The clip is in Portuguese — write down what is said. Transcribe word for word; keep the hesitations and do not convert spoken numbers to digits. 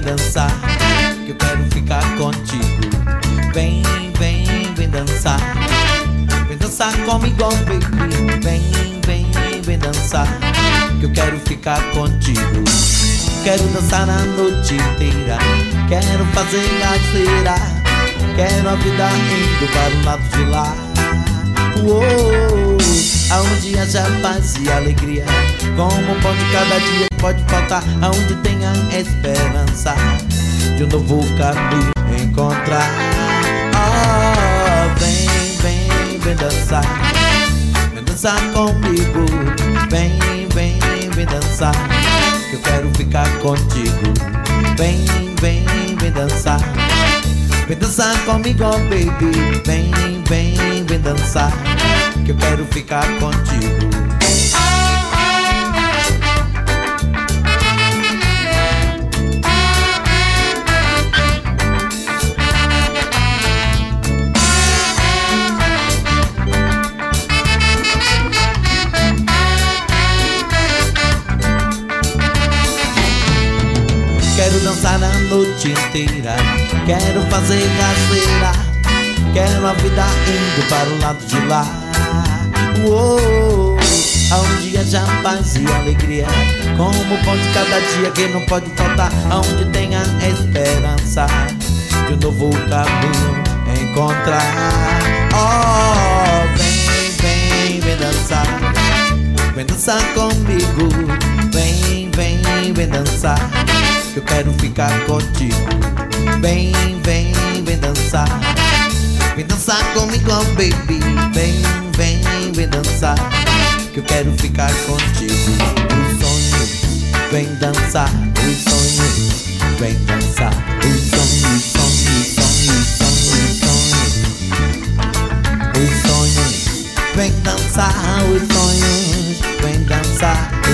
dançar, que eu quero ficar contigo. Vem, vem, vem dançar. Vem dançar comigo, baby. Vem, vem, vem dançar, que eu quero ficar contigo. Quero dançar a noite inteira, quero fazer a feira, quero a vida indo para o lado de lá. Uou, aonde haja paz e alegria, como pode cada dia pode faltar, aonde tenha esperança de um novo caminho encontrar. Oh, vem, vem, vem dançar, vem dançar comigo. Vem, vem, vem dançar, que eu quero ficar contigo. Vem, vem, vem dançar, vem dançar comigo, baby. Vem, vem, vem dançar, que eu quero ficar contigo. Quero dançar a noite inteira, quero fazer rasteira, quero a vida indo para o lado de lá. Uou, aonde haja paz e alegria, como pode cada dia que não pode faltar, aonde tenha esperança de um novo caminho encontrar. Oh, vem, vem, vem dançar, vem dançar comigo. Vem, vem, vem dançar, que eu quero ficar contigo. Vem, vem, vem dançar, vem dançar comigo, baby. Vem, vem, vem dançar, que eu quero ficar contigo. Os sonhos, vem dançar. Os sonhos, vem dançar. Os sonhos, sonhos, sonhos, sonhos, sonhos. Os sonhos, vem dançar. Os sonhos, vem dançar.